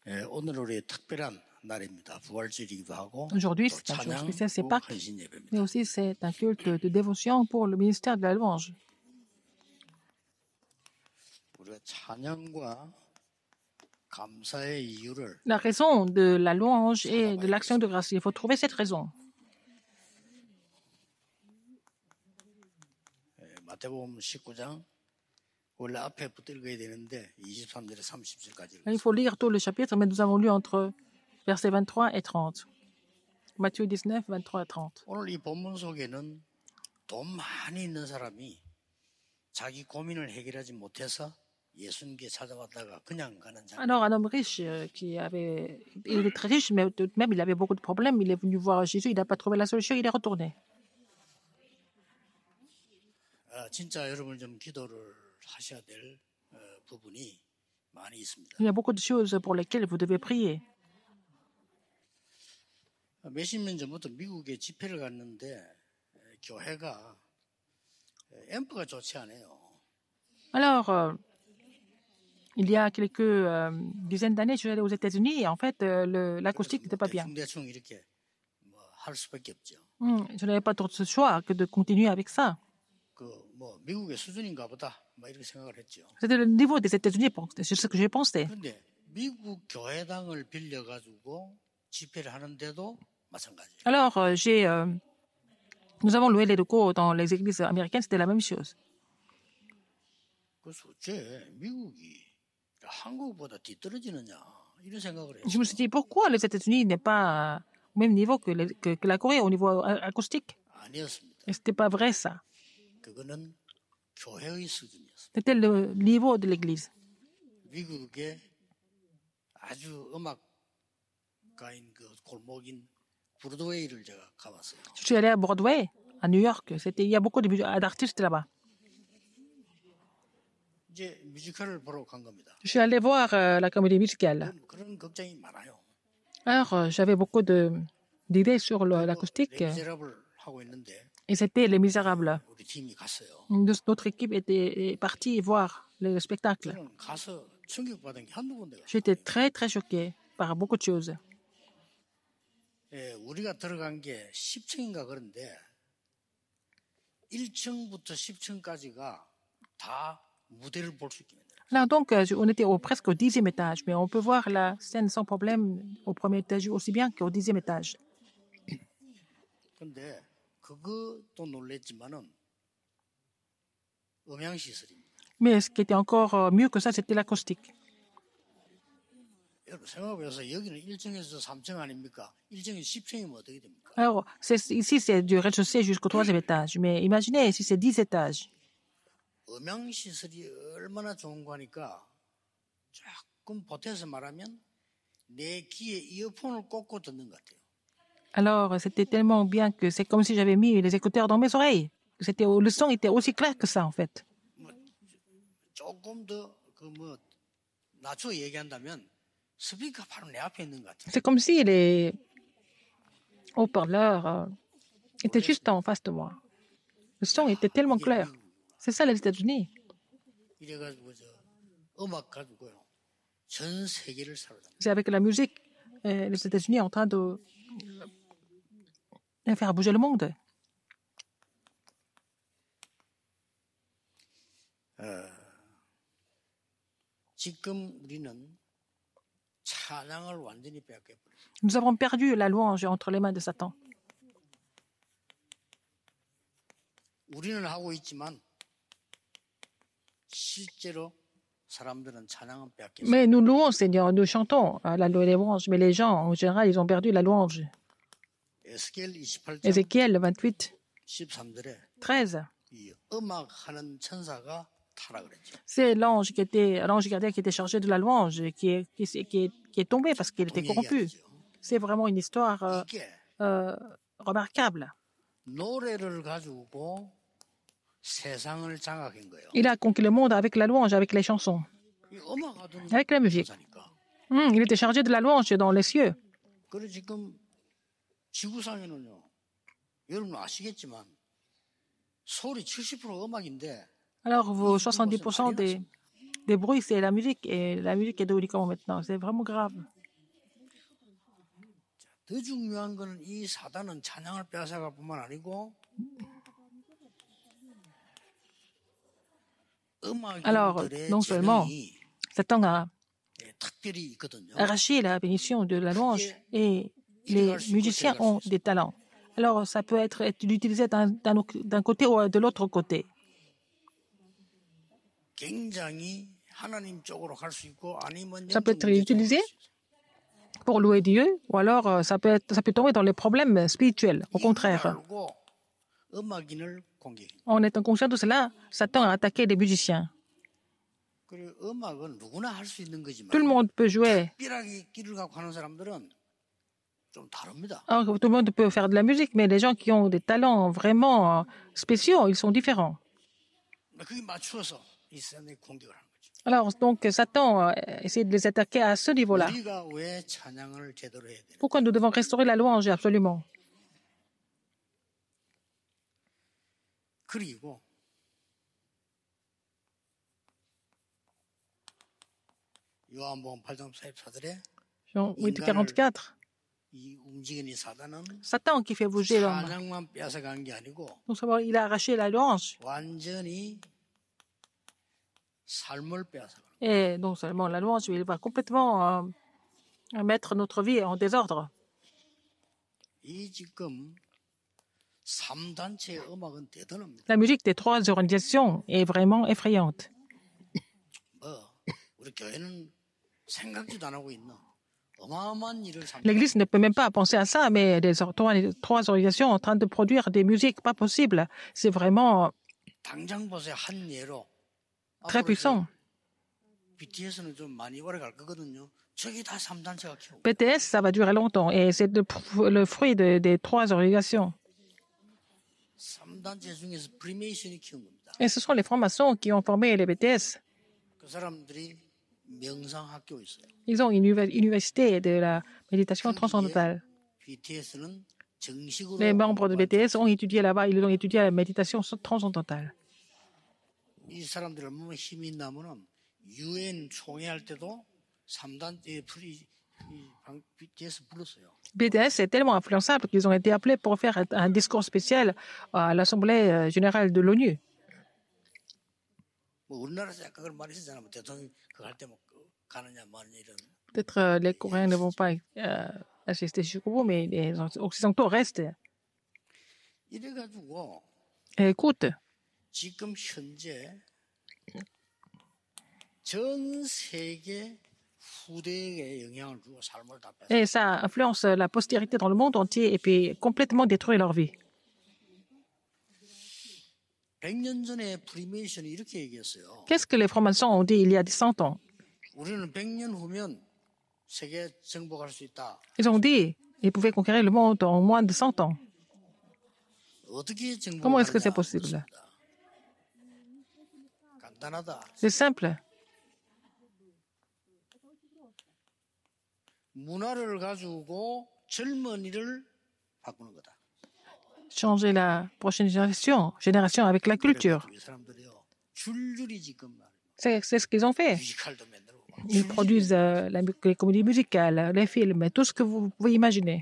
오늘 우리의 특별한 날입니다. 부활절이기도 하고 Aujourd'hui, 또 c'est un jour spécial, c'est 찬양과 Pâques, 헌신 mais 예배입니다. aussi c'est un culte de dévotion pour le ministère de la louange. 우리가 찬양과 감사의 이유를 La raison de la louange et de l'action de grâce, il faut trouver cette raison. 마태복음 19장 원래 앞에 붙어 읽어야 되는데 23절에 30절까지 Il faut lire tout le chapitre, mais nous avons lu entre versets 23 et 30. Matthieu 19, 23 et 30. 오늘 이 본문 속에는 돈 많이 있는 사람이 자기 고민을 해결하지 못해서 예수님께 찾아왔다가 그냥 가는 장면. Alors, un homme riche il était très riche, mais tout de même, il avait beaucoup de problèmes. Il est venu voir Jésus, il n'a pas trouvé la solution, il est retourné. 진짜 여러분 좀 기도를 하셔야 될 부분이 많이 있습니다. Il y a beaucoup de choses pour lesquelles vous devez prier. 몇십 년 전부터 미국에 집회를 갔는데 교회가 앰프가 좋지 않아요. Alors, il y a quelques dizaines d'années, je suis allé aux États-Unis et en fait, l'acoustique n'était pas bien. 대충 이렇게 뭐 할 수밖에 없죠. Je n'avais pas d'autre choix que de continuer avec ça. 뭐 미국의 수준인가 보다 막 이렇게 생각을 했죠. C'était le niveau des États-Unis, c'est ce que j'ai pensé. 그런데 미국 교회당을 빌려 가지고 집회를 하는데도 마찬가지예요. Alors, nous avons loué les locaux dans les églises américaines, c'était la même chose. 그래서 어째 미국이 한국보다 뒤떨어지느냐 이런 생각을 해요. Je me suis dit, pourquoi les États-Unis n'est pas au même niveau que la Corée au niveau acoustique? 아니었습니다. Et c'était pas vrai, ça. 그거는 교회의 수준이었습니다. C'était le niveau de l'église. 미국의 아주 음악가인 그 골목인 브로드웨이를 제가 가봤어요. Je suis allé à Broadway, à New York. Il y a beaucoup d'artistes là-bas. 이제 뮤지컬을 보러 간 겁니다. Je suis allé voir la comédie musicale. 그런 걱정이 많아요. Alors, j'avais beaucoup d'idées sur l'acoustique. 레미제라블 하고 있는데 Et c'était Les Misérables. 우리 팀이 갔어요. Notre équipe était partie voir le spectacle. 저는 가서 충격받은 게 한두 군데가. J'étais très, très choquée par beaucoup de choses. 예, 우리가 들어간 게 10층인가 그런데 1층부터 10층까지가 다 무대를 볼 수 있게 만들어요. Là, donc, on était presque au 10e étage, mais on peut voir la scène sans problème au premier étage aussi bien qu'au 10e étage. 근데 그것도 놀랬지만은 음향시설입니다. Mais ce qui était encore mieux que ça, c'était l'acoustique. 여러분 생각해보세요. 여기는 1층에서 3층 아닙니까? 1층이 10층이면 어떻게 됩니까? Alors, ici, c'est du rez-de-chaussée jusqu'au 3e étage. Mais imaginez, si c'est 10 étages. 음향시설이 얼마나 좋은 거니까 조금 보태서 말하면 내 귀에 이어폰을 꽂고 듣는 것 같아요. Alors, c'était tellement bien que c'est comme si j'avais mis les écouteurs dans mes oreilles. Le son était aussi clair que ça, en fait. 조금 더 낮춰 얘기한다면 스피커 바로 내 앞에 있는 것 같아요. C'est comme si les haut-parleurs étaient juste en face de moi. Le son était tellement clair. C'est ça les États-Unis. 이래가지고 음악 가지고요 전 세계를 사로잡는. C'est avec la musique, les États-Unis en train de faire bouger le monde. 지금 우리는 찬양을 완전히 빼앗겨버려요. Nous avons perdu la louange entre les mains de Satan. 우리는 하고 있지만 실제로 사람들은 찬양은 빼앗겼어요. Mais nous louons, Seigneur, nous chantons la louange, mais les gens, en général, ils ont perdu la louange. 에스겔 28장 Ézéchiel 28, 13절에 13. 이 음악하는 천사가 타락을 했죠. C'est l'ange gardien qui était chargé de la louange, qui est tombé parce qu'il était corrompu. C'est vraiment une histoire 이게 remarquable. 노래를 가지고 세상을 장악한 거예요. Il a conquis le monde avec la louange, avec les chansons, 이 음악하던 avec la musique. 천사니까. Il était chargé de la louange dans les cieux. 그래 지금 지구상에는요. 여러분 아시겠지만 소리 70% 음악인데 Alors, vos 70% des bruits, c'est la musique. Et la musique est devenue comment maintenant? C'est vraiment grave. 더 중요한 것은 이 사단은 찬양을 빼앗아갈 뿐만 아니고 Alors, 음악인들의 non seulement 재능이 Satan a 특별히 있거든요. arraché la bénédiction de la louange et les musiciens ont des talents. Alors, ça peut être utilisé d'un côté ou de l'autre côté. 굉장히 하나님 쪽으로 갈 수 있고 아니면 Ça peut 영적 être 문제 쪽으로 utilisé 갈 수 있어요. pour louer Dieu, ou alors ça peut tomber dans les problèmes spirituels. Au 이걸 contraire, 알고 음악인을 공격해요. en étant conscient de cela, Satan a attaqué les musiciens. 그리고 음악은 누구나 할 수 있는 거지만 Tout le monde peut jouer. 특별하게 끼를 갖고 하는 사람들은 좀 다릅니다. Alors, tout le monde peut faire de la musique, mais les gens qui ont des talents vraiment spéciaux, ils sont différents. 그게 맞추어서 이 세상에 공격을 하는 거죠. Alors, donc, Satan essaie de les attaquer à ce niveau-là. 우리가 왜 찬양을 제대로 해야 되나? Pourquoi nous devons restaurer la louange, absolument. 그리고 요한복음 8장 44절에 Jean 8:44. 이 움직이는 사단은 Satan qui fait bouger l'homme. 찬양만 뺏어간 게 아니고 Donc, savoir, il a arraché la louange. 완전히 삶을 뺏어가. Et non seulement la louange, il va complètement mettre notre vie en désordre. 이 지금 3단체의 음악은 대단합니다. La musique des trois organisations est vraiment effrayante. 뭐 우리 교회는 생각지도 안 하고 있나? 어마어마한 일을 L'Église ne peut même pas penser à ça, mais les trois organisations en train de produire des musiques pas possibles. C'est vraiment 당장 보세요. 한 예로 très puissant. BTS는 좀 많이 오래 갈 거거든요. 저기 다 3단체가 키우고. BTS, ça va durer longtemps et c'est le fruit des trois organisations. 3단체 중에서 프리메이션이 키운 겁니다. Et ce sont les francs-maçons qui ont formé les BTS. 그 사람들이 명상학교 있어요. Ils ont une université de la méditation transcendantale. BTS는 정식으로 Les membres de BTS ont étudié là-bas, ils ont étudié la méditation transcendantale. 이 사람들이 얼마나 힘이 있냐면은 UN 총회할 때도 3단체 BTS 불렀어요. BTS est tellement influençable qu'ils ont été appelés pour faire un discours spécial à l'Assemblée générale de l'ONU. 뭐 우리나라에서 약간 그런 말이 있었잖아요. 뭐 대통령 그거 할 때 뭐 가느냐 마느냐 이런. Peut-être les Coréens ne vont pas assister jusqu'au bout, mais les Occidentaux restent. 이래가지고 Et écoute, 지금 현재 전 세계 후대에 영향을 주고 삶을 다 뺏어. et ça influence la postérité dans le monde entier et puis complètement détruit leur vie. 100년 전에 프리메이션이 이렇게 얘기했어요. Qu'est-ce que les francs-maçons ont dit il y a 100 ans? 우리는 100년 후면 세계 정복할 수 있다. Ils ont dit qu'ils pouvaient conquérir le monde en moins de 100 ans. 어떻게 Comment est-ce que c'est 정복하느냐? possible? 간단하다. C'est simple. 문화를 가지고 젊은이를 바꾸는 거다. Changer la prochaine génération avec la culture. 이 사람들이요. 줄줄이 지금 C'est ce qu'ils ont fait. 뮤지컬도 만들고. Ils produisent les comédies musicales, les films, tout ce que vous pouvez imaginer.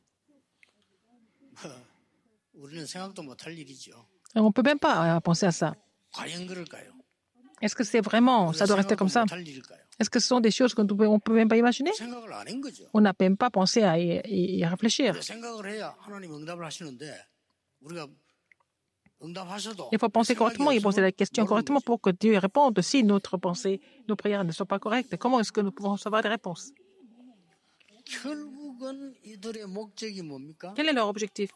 우리는 생각도 못할 일이죠. Et on ne peut même pas penser à ça. 과연 그럴까요? Est-ce que c'est vraiment, ça doit rester comme ça? 못할 일일까요? Est-ce que ce sont des choses qu'on ne peut même pas imaginer? 생각을 안 한 거죠. On n'a même pas pensé à y réfléchir. 생각을 해야 하나님 응답을 하시는데 우리가 응답하셔도 Il faut penser correctement et poser la question correctement pour que Dieu réponde. Si notre pensée, nos prières ne sont pas correctes, comment est-ce que nous pouvons recevoir des réponses? 결국은 이들의 목적이 뭡니까? Quel est leur objectif?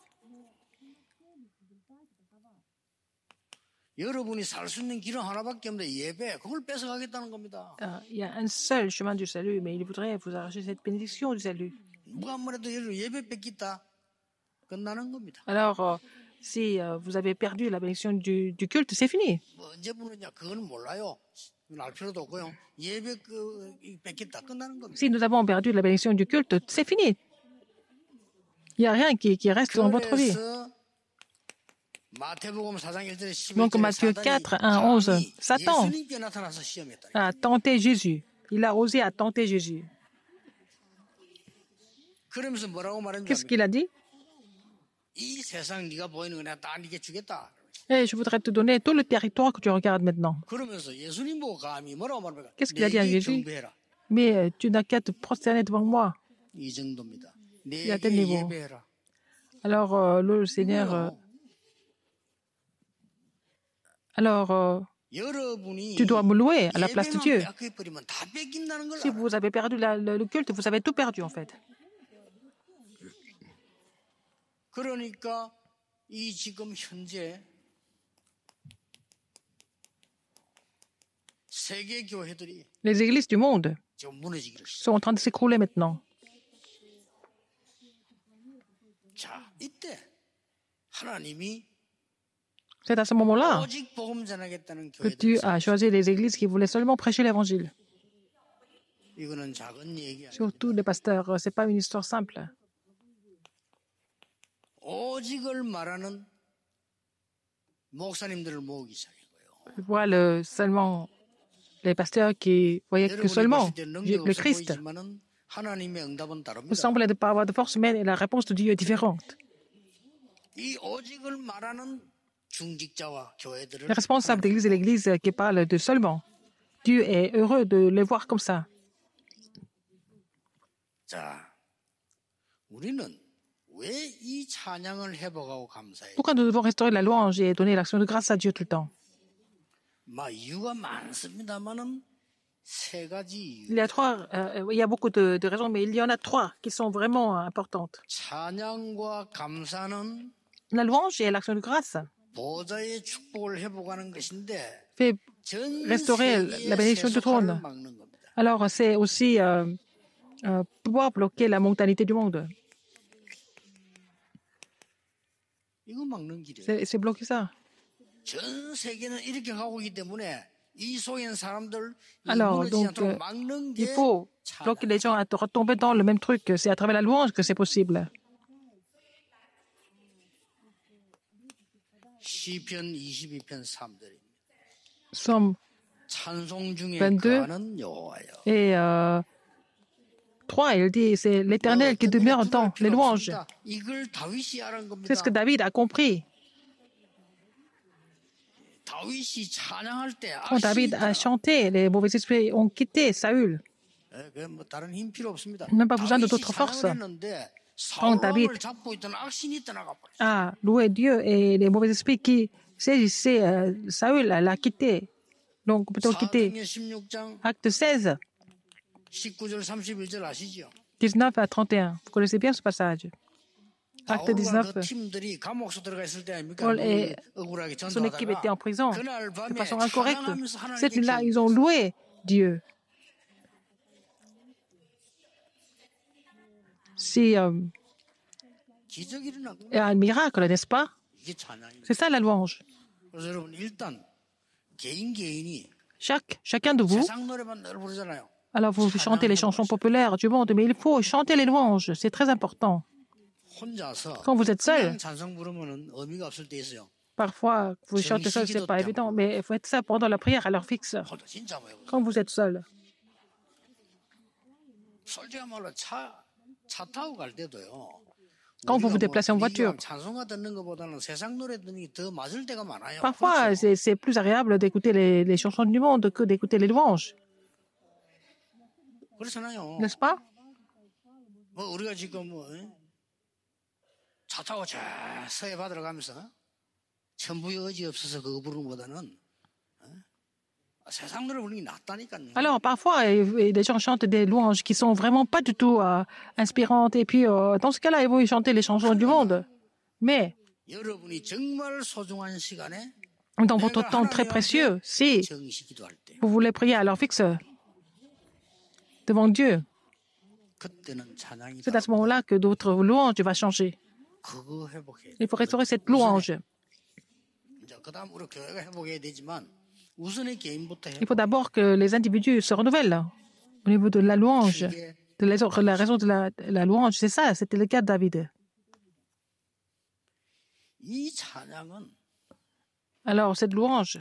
여러분이 살 수 있는 길은 하나밖에 없는데 예배 그걸 뺏어가겠다는 겁니다. Il y a un seul chemin du salut, mais il voudrait vous arracher cette bénédiction du salut. 누가 뭐래도 여러분 예배 뺏겠다 끝나는 겁니다. Alors, si vous avez perdu la bénédiction du culte, c'est fini. 뭐 언제 부르냐 그건 몰라요. 알 필요도 없고요. 예배 뺏겠다 끝나는 겁니다. Si nous avons perdu la bénédiction du culte, c'est fini. Il n'y a rien qui reste dans votre vie. Donc Matthieu 4, 1, 11, Satan a tenté Jésus. Il a osé à tenter Jésus. 그러면서 뭐라고 말했는지 Qu'est-ce qu'il a dit? 이 세상 네가 보이는 거 내가 다 네게 주겠다. Et je voudrais te donner tout le territoire que tu regardes maintenant. 그러면서 예수님 보고 감히 뭐라고 말합니까? Qu'est-ce qu'il a dit à 내게 Jésus? 경배해라. Mais tu n'as qu'à te prosterner devant moi. 이 정도입니다. Il a tel 내게 niveau. 예배해라. Alors, le Seigneur. 이거요. Alors, 여러분이 tu dois me louer à la place de 예배만 Dieu. 빼앗겨버리면 다 뺏긴다는 걸 Si 알아요. vous avez perdu le culte, vous avez tout perdu en fait. 그러니까 이 지금 현재 세계 교회들이 Les églises du monde 지금 무너지기를 시작. sont en train de s'écrouler maintenant. 자, 이때 하나님이 C'est à ce moment-là 오직 복음 전하겠다는 que Dieu 교회들. a choisi les églises qui voulaient seulement prêcher l'évangile. 이거는 작은 얘기 아니에요. Surtout les pasteurs, c'est pas une histoire simple. 오직을 말하는 목사님들을 모으기 시작한 거예요. Je vois seulement les pasteurs qui voyaient que 여러분이 seulement 봤을 때 능력 le 없어 Christ. 보이지만은 하나님의 응답은 Vous 다릅니다. semblez ne pas avoir de force, mais la réponse de Dieu est différente. 이 오직을 말하는 중직자와 교회들을 Les responsables d'église et l'église qui parlent de seulement, Dieu est heureux de les voir comme ça. 자, 우리는 왜 이 찬양을 회복하고 감사해요? Pourquoi nous devons restaurer la louange et donner l'action de grâce à Dieu tout le temps? 막 이유가 많습니다만은 세 가지 이유. Il y a beaucoup de raisons, mais il y en a trois qui sont vraiment importantes. 찬양과 감사는 La louange et l'action de grâce 보좌의 축복을 회복하는 것인데 fait 전 restaurer la 세계의 bénédiction du 세속화를 trône. 막는 겁니다. Alors, c'est aussi pouvoir bloquer la mondanité du monde. 이거 막는 길이에요. C'est bloquer ça. 전 세계는 이렇게 가고 있기 때문에 이 속에 있는 사람들 이 Alors, 무너지지 donc, 않도록 막는 Il 게 faut bloquer les gens à retomber dans le même truc. C'est à travers la louange que c'est possible. 시편 22편 3절입니다. Somme 찬송 중에 22. 거하는 여호와여. et 3, il dit, c'est l'Éternel qui demeure dans les louanges. 이걸 다윗이 알은 겁니다. C'est ce que David a compris. 다윗이 찬양할 때 Quand David a chanté, les mauvais esprits ont quitté Saül. 뭐 다른 힘 필요 없습니다. Même pas besoin de 다윗이 d'autres forces. 찬양을 했는데 Quand David 사울왕을 잡고 있던 악신이 떠나가 버렸어요. a loué Dieu et les mauvais esprits qui saisissaient Saül l'a quitté. Donc, plutôt quitté. 사도행전 16장 Acte 16, 19절 31절 아시죠? 19 à 31. Vous connaissez bien ce passage. Acte 바울과 그 19. 팀들이 감옥에 들어가 있을 때 아닙니까? Paul et 억울하게 son équipe étaient en 전도하다가 prison 그날 de 밤에 façon incorrecte. 찬양하면서 Cette 하나님께 nuit-là, ils ont loué Dieu. Si 기적이 일어난 거예요. il y a un miracle, n'est-ce pas? 이게 찬양입니다. C'est ça la louange. 그래서 여러분 일단 개인이 Chacun de vous, 세상 노래만 늘 부르잖아요. alors vous chantez les chansons populaires du monde, mais il faut chanter les louanges. C'est très important. 혼자서 Quand vous êtes seul, 그냥 찬송 부르면은 의미가 없을 때 있어요. parfois, vous chantez seul, c'est pas évident, mais il faut être ça pendant la prière à l'heure fixe. 혼자 진짜 뭐 해보세요. Quand vous êtes seul, 솔직한 말로 차 타고 갈 때도요. quand vous vous 우리가 déplacez en voiture, 찬송가 듣는 것보다는 세상 노래 듣는 게 더 맞을 때가 많아요. parfois, 그렇죠? c'est plus agréable d'écouter les chansons du monde que d'écouter les louanges, 그렇잖아요. n'est-ce pas? 뭐 우리가 지금 차 타고 저 서해 바다를 가면서 천부의 의지 없어서 그거 부르는 것보다는 세상 노래 부르는 게 낫다니까요. Alors, parfois, les gens chantent des louanges qui sont vraiment pas du tout inspirantes. Et puis, dans ce cas-là, ils vont chanter les chansons du monde. Mais, 여러분이 정말 소중한 시간에 dans votre temps très précieux, si 정시 기도할 때 vous voulez prier à l'heure fixe devant Dieu, 그때는 찬양이 c'est à ce moment-là que votre louange va changer. 그거 회복해. Il faut restaurer cette louange. 이제 그다음 우리 교회가 회복해야 되지만 우선의 개인부터 해. Il faut d'abord que les individus se renouvellent au niveau de la louange. La raison de la louange, c'est ça, c'était le cas de David. 이 찬양은 Alors, cette louange,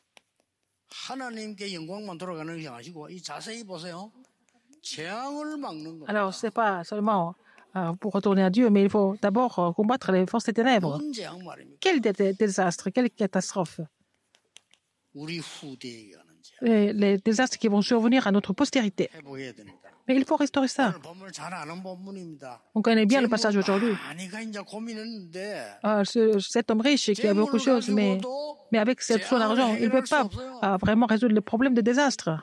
하나님께 영광만 돌아가는 것이 아니고 이 자세히 보세요. 재앙을 막는 겁니다. alors c'est pas seulement pour retourner à Dieu, mais il faut d'abord combattre les forces des ténèbres. 뭔 재앙 말입니까? Quel désastre, quelle catastrophe. 우리 후대에게 하는 재앙 Les désastres qui vont survenir à notre postérité. 회복해야 됩니다. Mais il faut restaurer ça. 오늘 본문 잘 아는 본문입니다. On connaît bien le passage aujourd'hui. 많이가 이제 고민했는데 Cet homme riche qui a beaucoup de choses, mais avec son argent, il ne peut pas vraiment résoudre le problème de désastre.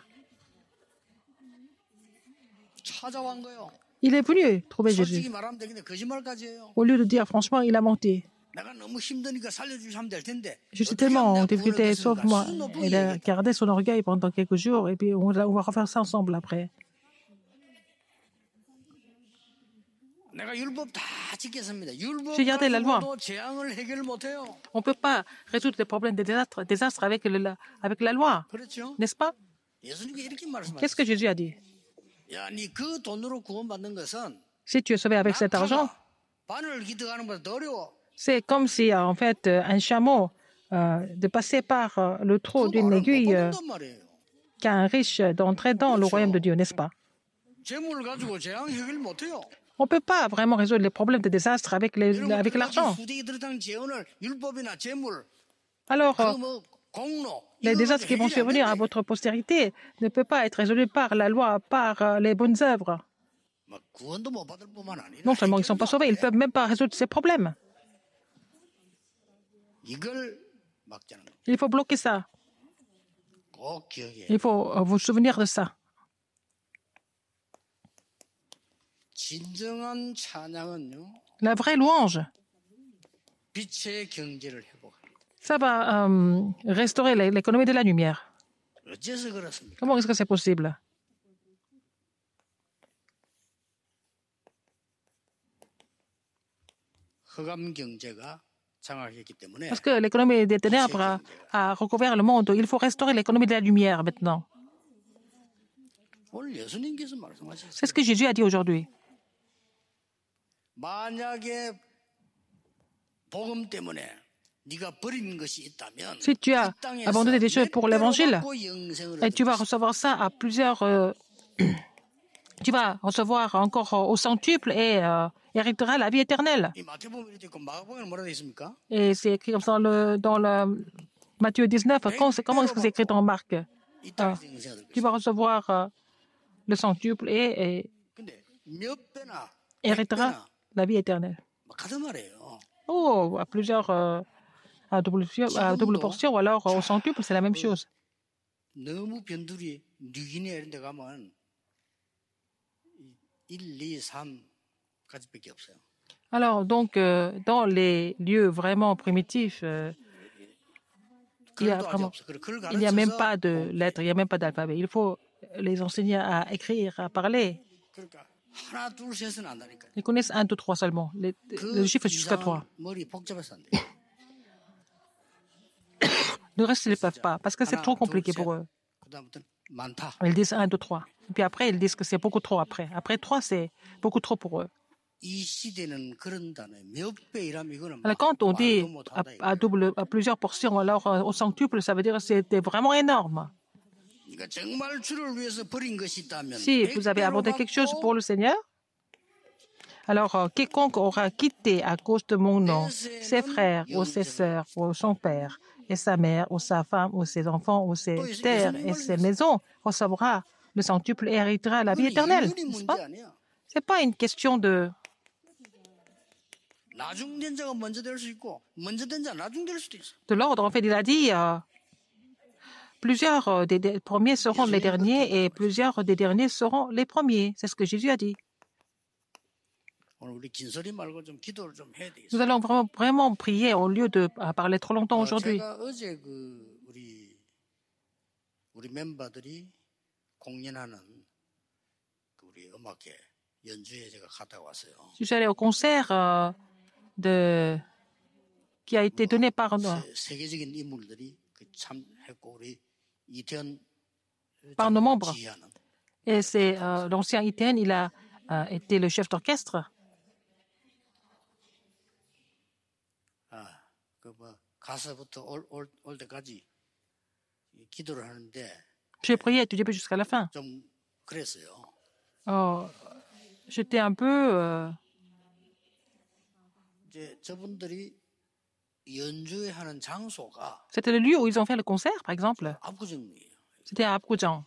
찾아간 거요. Il est venu trouver Jésus. 솔직히 말하면 되겠네. 거짓말까지 해요. Au lieu de dire franchement, il a menti. 내가 너무 힘드니까 살려주시면 될 텐데. Je suis tellement en difficulté, sauve-moi. Il a gardé son orgueil pendant quelques jours et puis on va refaire ça ensemble après. 내가 율법 다 지켰습니다. 율법 J'ai gardé la loi. 가지고도 재앙을 해결 못해요. On ne peut pas résoudre les problèmes des désastres avec la loi, 그렇죠? n'est-ce pas? 예수님이 이렇게 Qu'est-ce que 말씀하셨어요. Jésus a dit? 야, 니 그 돈으로 구원받는 것은 Si tu es sauvé avec cet argent, 바늘 기득하는 것보다 더 어려워. c'est comme si, en fait, un chameau de passer par le trou d'une 못 aiguille 받는단 말이에요. qu'un riche d'entrer dans le royaume de Dieu, n'est-ce pas? 재물을 가지고 재앙 해결 못해요. On ne peut pas vraiment résoudre les problèmes de désastre avec l'argent. 후대에 들어간 재원을 율법이나 재물, Alors, 그뭐 공로 les désastres qui vont survenir à votre postérité ne peuvent pas être résolus par la loi, par les bonnes œuvres. 막 구원도 못 받을 뿐만 아니라 Non seulement ils ne sont pas sauvés, ils ne peuvent même pas résoudre ces problèmes. 이걸 막자는 거. Il faut bloquer ça. 꼭 기억해. Il faut vous souvenir de ça. 진정한 찬양은요, La vraie louange, 빛의 경제를 회복합니다. ça va restaurer l'économie de la lumière. 어째서 그렇습니까? Comment est-ce que c'est possible? 흑암 경제가 장악했기 때문에 Parce que l'économie des ténèbres a recouvert le monde. Il faut restaurer l'économie de la lumière maintenant. 오늘 예수님께서 말씀하셨어요. C'est ce que Jésus a dit aujourd'hui. 만약에 복음 때문에 네가 버린 것이 있다면 Si tu as 이 땅에서 abandonné des choses pour 몇 배로 l'évangile, 받고 영생을 et tu vas 얻을 recevoir ça à plusieurs. Tu vas recevoir encore au centuple et hériteras la vie éternelle. 이 마태복음 이렇게 있고 마가복음에 뭐라 돼 있습니까? Et c'est écrit comme ça dans le Matthieu 19. Comment est-ce que c'est écrit dans Marc? 이 땅에서 영생을 얻을 Tu 것이다. vas recevoir le centuple et 근데 몇 배나 hériteras la vie éternelle. 막 하단 말이에요. Oh, à plusieurs. À double portion ou alors au centuple, c'est la même chose. 너무 변두리 뉴기니아 이런 데 가면 1, 2, 3까지밖에 없어요. Alors, donc, dans les lieux vraiment primitifs, il n'y a même pas de lettres, il n'y a même pas d'alphabet. Il faut les enseigner à écrire, à parler. 그러니까 하나, 둘, 셋은 안다니까요. Ils connaissent 1, 2, 3 seulement. Le chiffre jusqu'à 3. 머리 복잡해서 안 돼요. Le reste, ils ne le peuvent pas parce que c'est trop compliqué pour eux. 그다음부터 많다. Ils disent 1, 2, 3. Et puis après, ils disent que c'est beaucoup trop après. Après 3, c'est beaucoup trop pour eux. 이 시대는 그런 단어 몇 배 이라면 이거는 Alors, quand on dit 말도 못하다. à plusieurs portions, alors au centuple, ça veut dire que c'était vraiment énorme. 그러니까 정말 주를 위해서 버린 것이 있다면 Si vous avez abandonné quelque chose pour le Seigneur, alors quiconque aura quitté à cause de mon nom ses frères ou ses sœurs ou son père et sa mère ou sa femme ou ses enfants ou ses terres et ses maisons recevra le centuple et héritera la vie éternelle. 이윤이 N'est-ce 문제 pas? 아니야. C'est pas une question de... 나중된 자가 먼저 될 수 있고 먼저 된 자 나중될 수도 있어. de l'ordre. En fait, il a dit plusieurs des premiers seront les derniers et plusieurs des derniers seront les premiers. C'est ce que Jésus a dit. 오늘 우리 긴 소리 말고 좀 기도를 좀 해야 되겠어. Nous allons vraiment prier au lieu de parler trop longtemps aujourd'hui. 제가 어제 우리 멤버들이 공연하는 우리 음악회 연주회 제가 갔다 왔어요. Je suis allé au concert qui a été donné par 세계적인 인물들이 참했고 우리 이태원 nos membres. 지휘하는 Et c'est l'ancien Iten, il a été le chef d'orchestre. 그뭐 가서부터 올 때까지 기도를 하는데 J'ai prié du début jusqu'à la fin. 좀 그랬어요. J'étais un peu 이제 저분들이 연주회 하는 장소가 C'était le lieu où ils ont fait le concert, par exemple. 압구정이에요. C'était à Abidjan,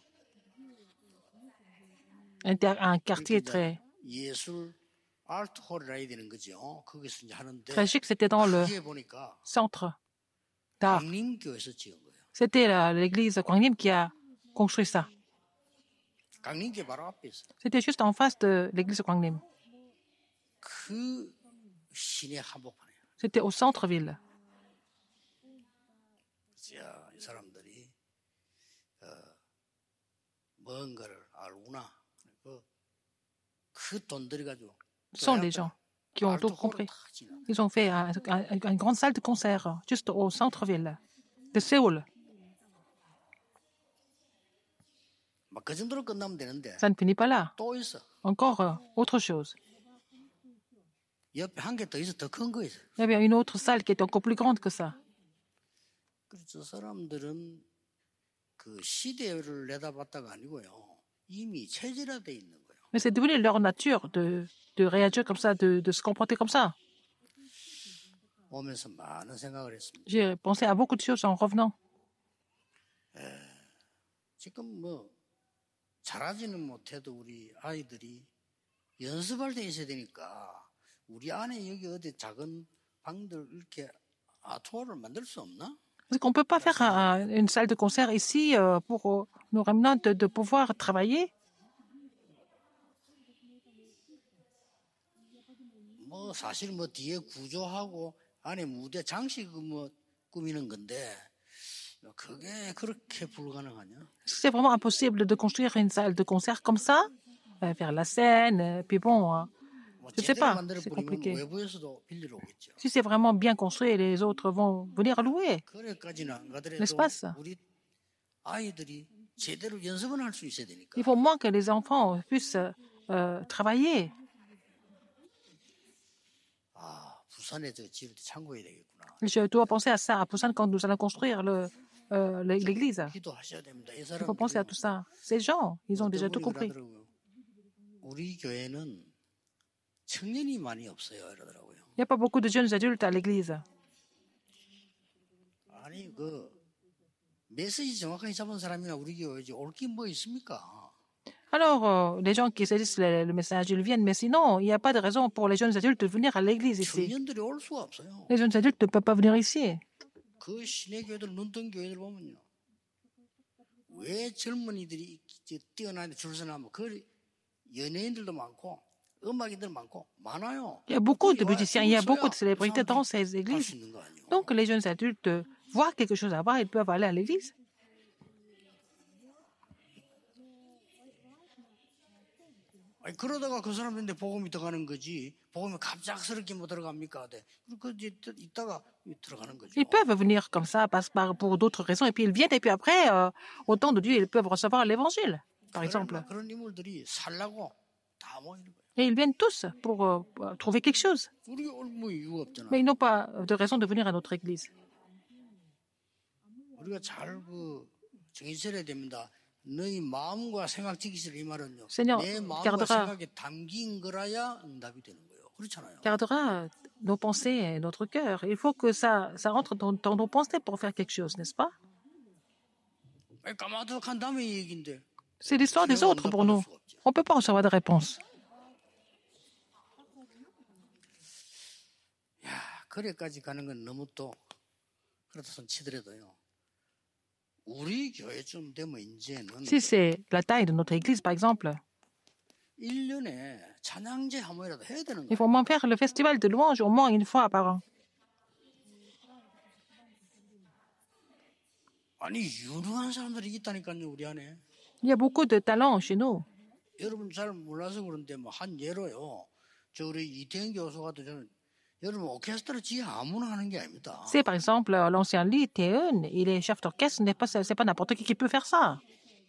un quartier 그러니까 이제 예술 아트홀이라 해야 되는 거죠. 거기서 이제 하는데 très chic. C'était dans le 그게 보니까 centre d'art. 강림교에서 찍은 거예요. C'était l'église Kwangnim qui a construit ça. 강림교 바로 앞에 있어요. C'était juste en face de l'église Kwangnim. 그 시내 한복판이에요. C'était au centre-ville. 자, 이 사람들이 뭔가를 알구나. 그 돈 들여가지고 Ce sont des gens qui ont tout compris. Ils ont fait une grande salle de concert juste au centre-ville de Séoul. 그 정도로 끝나면 되는데 Ça ne finit pas là. 또 있어. Encore autre chose. 옆에 한 개 더 있어. 더 큰 거 있어. Il y avait une autre salle qui était encore plus grande que ça. 그래서 저 사람들은 그 시대를 내다봤다가 아니고요. 이미 체질화돼 있는 거예요. Mais c'est devenu leur nature de réagir comme ça, de se comporter comme ça. 오면서 많은 생각을 했습니다. J'ai pensé à beaucoup de choses en revenant. 지금 뭐 잘하지는 못해도 우리 아이들이 연습할 때 있어야 되니까 우리 안에 여기 어디 작은 방들 이렇게 아트홀을 만들 수 없나? Est-ce qu'on ne peut pas faire une salle de concert ici pour nos remnants de pouvoir travailler? 뭐 사실 뭐 뒤에 구조하고 안에 무대 장식 뭐 꾸미는 건데 그게 그렇게 불가능하냐? Est-ce que c'est vraiment impossible de construire une salle de concert comme ça? Faire la scène, puis bon, 뭐 je ne sais 제대로 pas, 만들어 c'est 버리면 compliqué. 외부에서도 빌리러 오겠죠. Si c'est vraiment bien construit, les autres vont venir louer. 그래까지는 안 가더라도 N'est-ce pas ça? 우리 아이들이 제대로 연습은 할 수 있어야 되니까. Il faut moins que les enfants puissent travailler. 아, 부산에 저 집을 참고해야 되겠구나. Je dois penser à ça à Busan quand nous allons construire l'église. 기도하셔야 됩니다. 이 Il faut penser à 사람들이 tout ça. Ces gens, ils ont déjà tout compris. 우리 교회는 청년이 많이 없어요, 이러더라고요. Il n'y a pas beaucoup de jeunes adultes à l'église. 아니 그 메시지 정확하게 잡은 사람이나 우리 교회에 올 게 뭐 있습니까? Alors, les gens qui saisissent le message, ils viennent, mais sinon, il n'y a pas de raison pour les jeunes adultes de venir à l'église ici. 청년들이 올 수가 없어요. Les jeunes adultes ne peuvent pas venir ici. 그 시내 교회들 눈뜬 교회들 보면요, 왜 젊은이들이 뛰어나는데 줄 서나면 그 연예인들도 많고 음악인들 많고 많아요. Il y a beaucoup de musiciens, il y a beaucoup de célébrités dans ces 할수 églises. 있는 거 아니에요? Donc, les jeunes adultes voient quelque chose à voir, ils peuvent aller à l'église. 아니, 그러다가 그 사람들한테 복음이 들어가는 거지. 복음이 갑작스럽게 뭐 들어갑니까? 그 이제 이따가 들어가는 거죠. Ils peuvent venir comme ça, pour d'autres raisons, et puis ils viennent, et puis après, au temps de Dieu, ils peuvent recevoir l'évangile, par exemple. 그런 인물들이 살라고 다 모이는 거예요. Et ils viennent tous pour trouver quelque chose. 우리가 올 뭐 이유가 없잖아. Mais ils n'ont pas de raison de venir à notre église. 우리가 잘 정신차려야 됩니다. 너희 마음과 생각 지키시라 이 말은요. Seigneur 내 마음과 gardera, 생각에 담긴 거라야 응답이 되는 거예요. 그렇잖아요. gardera nos pensées et notre cœur. Il faut que ça rentre dans nos pensées pour faire quelque chose, n'est-ce pas? 까마득한 다음에 얘기인데 C'est l'histoire des autres pour nous. On ne peut pas recevoir de réponse. 야, 그래까지 가는 건 너무 또 그렇다 손 치더라도요. 우리 교회쯤 되면 이제는 Si c'est la taille de notre église, par exemple, 1년에 찬양제 한 번이라도 해야 되는 il 거예요. faut au moins faire le festival de louange au moins une fois par an. 아니 유능한 사람들이 있다니까요, 우리 안에. Il y a beaucoup de talents chez nous. 여러분 잘 몰라서 그런데 뭐 한 예로요. 저 우리 이태현 교수가 저는 여러분 오케스트라 지 아무나 하는 게 아닙니다. C'est par exemple l'ancien Lee Tae-eun, il est chef d'orchestre, c'est pas n'importe qui peut faire ça.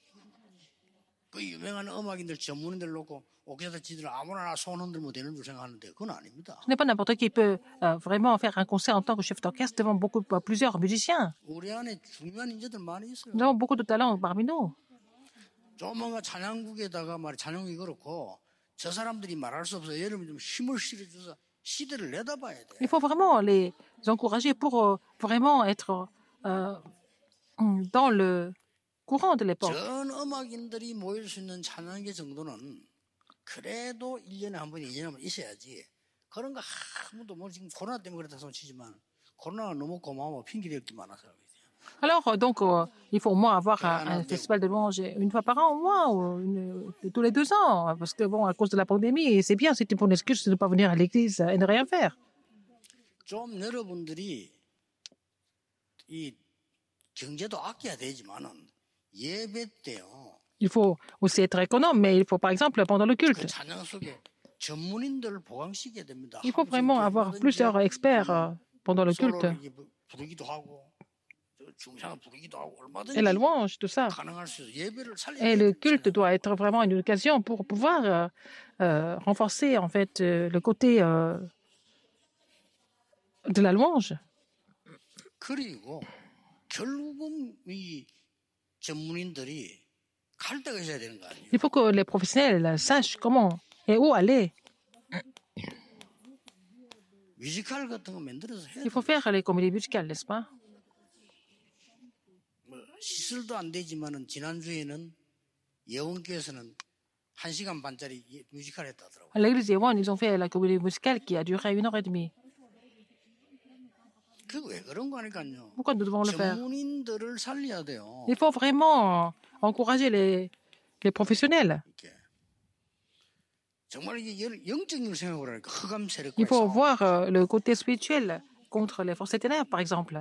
그 유명한 음악인들 전문인들 놓고 오케스트라 지들 아무나 손 흔들면 되는 줄 생각하는데 그건 아닙니다. Ce n'est pas n'importe qui peut vraiment faire un concert en tant que chef d'orchestre devant plusieurs musiciens. 우리 안에 중요한 인재들 많이 있어요. Nous avons beaucoup de talents parmi nous. 조만간 찬양국에다가 찬양이 그렇고 저 사람들이 말할 수 없어요. 여러분 좀 힘을 실어줘서 시대를 내다봐야 돼. Il faut vraiment les encourager pour vraiment être dans le courant de l'époque. 전 음악인들이 모일 수 있는 찬양회 정도는 그래도 1년에 한 번, 2년에 한 번 있어야지. 그런 거 아무도 뭐 지금 코로나 때문에 그렇다 손치지만 코로나가 너무 고마워 핑계 댈 게 많아서. Alors, donc, il faut au moins avoir un festival de louanges une fois par an, au moins, ou tous les 2 ans. Parce que, bon, à cause de la pandémie, c'est bien, c'est une bonne excuse de ne pas venir à l'église et ne rien faire. 좀 여러분들이 이 경제도 아껴야 되지만은 예배 때요. Il faut aussi être économe, mais il faut, par exemple, pendant le 그 culte, 찬양 속에 전문인들을 보강시켜야 됩니다. il faut vraiment avoir plusieurs experts pendant le culte. 부르기도 하고 중상을 부르기도 하고 Et la 얼마든지 louange, tout ça. 가능할 수 있어. 예배를 살려야 Et 돼. le culte doit être vraiment une occasion pour pouvoir renforcer, en fait, le côté de la louange. 그리고 결국은 이 전문인들이 갈 데가 있어야 되는 거 아니에요. Il faut que les professionnels sachent comment et où aller. 뮤지컬 같은 거 만들어서 해야 Il 돼. faut faire les comédies musicales, n'est-ce pas? 뭐 시설도 안 되지만은 지난주에는 예원교에서는 1시간 반짜리 뮤지컬 했다더라고요. À l'église Yewan, ils ont fait la comédie musicale qui a duré 1h30. 그게 왜 그런 거 아니까요. Pourquoi nous devons le faire? 전문인들을 살려야 돼요. Il faut vraiment encourager les professionnels. 이렇게. 정말 이게 영적인 걸 생각을 하니까 흑암 세력과 Il faut 싸워. voir le côté spirituel contre les forces des ténèbres, par exemple.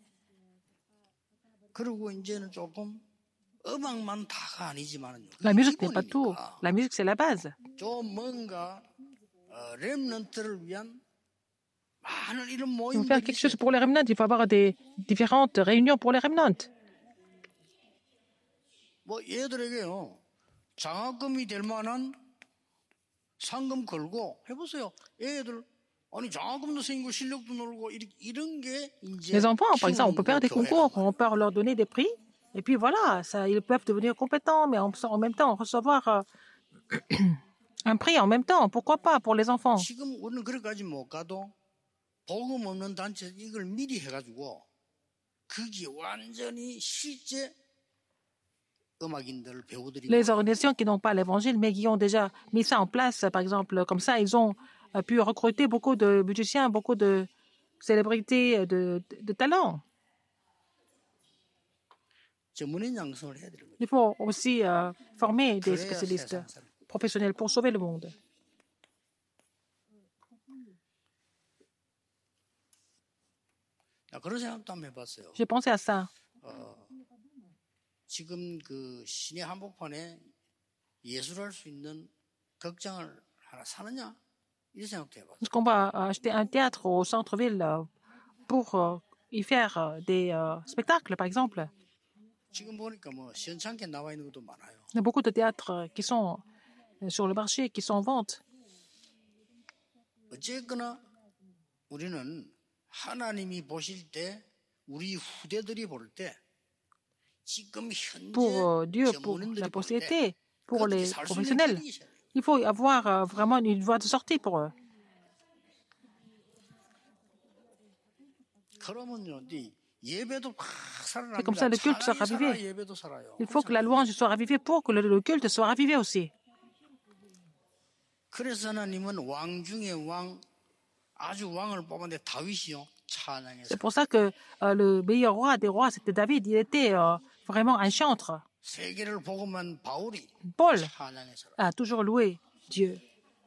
그리고 이제는 조금 음악만 다가 아니지만은 La musique n'est pas tout. La musique, c'est la base. 좀 뭔가 렘넌트를 위한 많은 이런 Il faut 모임들이 faire quelque 있어요. chose pour les remnants. Il faut avoir des différentes réunions pour les remnants. 뭐 얘들에게요 장학금이 될 만한 상금 걸고 해보세요. 얘들 아니 장학금도 생기고 실력도 늘고 이런 게 이제 Les enfants, par exemple, on peut faire des 교회라는 concours, 거예요. on peut leur donner des prix. Et puis voilà, ça, ils peuvent devenir compétents, mais en même temps recevoir un prix en même temps. Pourquoi pas pour les enfants? 지금 우리는 그렇게까지 못 가도 복음 없는 단체 이걸 미리 해가지고 그게 완전히 실제 음악인들 배우들이 Les organisations qui n'ont pas l'évangile, mais qui ont déjà mis ça en place, par exemple, comme ça, ils ont pu recruter beaucoup de musiciens, beaucoup de célébrités, de talents. 전문인 양성을 해야 되는 거죠. Il faut aussi former des 그래야 spécialistes 세상 사람. professionnels pour sauver le monde. 나 그런 생각도 한번 해봤어요. J'ai pensé à ça. 지금 그 시내 한복판에 예술할 수 있는 극장을 하나 사느냐 이 생각도 해봤어요. Est-ce qu'on va acheter un théâtre au centre-ville pour y faire des spectacles, par exemple? 지금 보니까 뭐 시원찮게 나와 있는 것도 많아요. Il y a beaucoup de théâtres qui sont sur le marché, qui sont en vente. 어쨌거나 우리는 하나님이 보실 때 우리 후대들이 볼 때 지금 현재 Pour Dieu, pour 전문인들이 la 볼 때 postérité, pour 그들이 les 살 수 있는 professionnels, 길이 있어야 돼요. il faut avoir vraiment une voie de sortie pour eux. 그러면요, 이 예배도 막 살아납니다. C'est comme ça le culte sera 찬양이 살아야 ravivé. 예배도 살아요. Il faut que la louange soit ravivée pour que le culte soit ravivé aussi. 그래서 하나님은 왕 중에 왕, 아주 왕을 뽑았는데 다윗이요 찬양에서 C'est pour ça que le meilleur roi des rois, c'était David. Il était vraiment un chantre. 세계를 복음한 바울이 Paul 찬양에서 a toujours loué Dieu,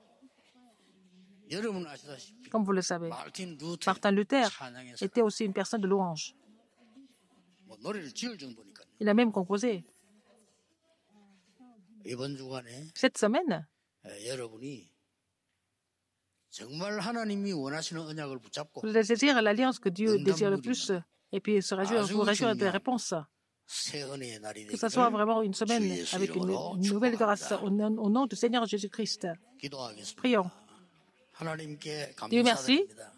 여러분 아시다시피 comme vous le savez. 마르틴 루터 Martin Luther 찬양에서 était aussi une personne de louange. 뭐 노래를 지을 정도니까요. Il a même composé. 이번 주간에 Cette semaine, 여러분이 정말 하나님이 원하시는 언약을 붙잡고 vous allez saisir l'alliance que Dieu désire le plus et puis se réjouir, vous réjouir des réponses. 새 은혜의 날이 Que ce soit 되기를 vraiment une semaine avec une nouvelle grâce au nom du Seigneur Jésus-Christ. 기도하겠습니다. Prions. 하나님께 Dieu merci. 감사드립니다.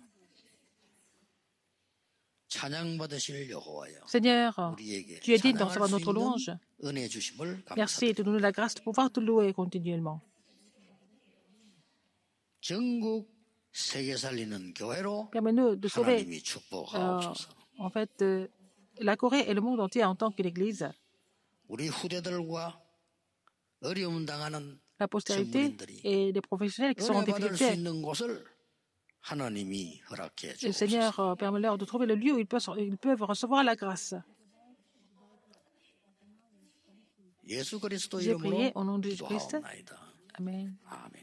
찬양 받으실 여호와여 Seigneur, 우리에게 tu es digne de 찬양할 recevoir 수 notre louange. 있는 은혜 주심을 Merci 감사드립니다. de nous donner la grâce de pouvoir te louer continuellement. 전국 세계 살리는 교회로 Permets-nous de sauver 하나님이 축복하옵소서. en fait la Corée et le monde entier en tant que l'Église. 우리 후대들과 어려움 당하는 La postérité 전문인들이 et les professionnels qui sont en 은혜 받을 수 difficulté. 있는 곳을 하나님이 허락해 Le 주옵소서. Seigneur permet-leur de trouver le lieu où ils peuvent recevoir la grâce. 예수 그리스도 J'ai prié 이름으로 au nom de Jésus-Christ. 기도하옵나이다. Amen. 아멘.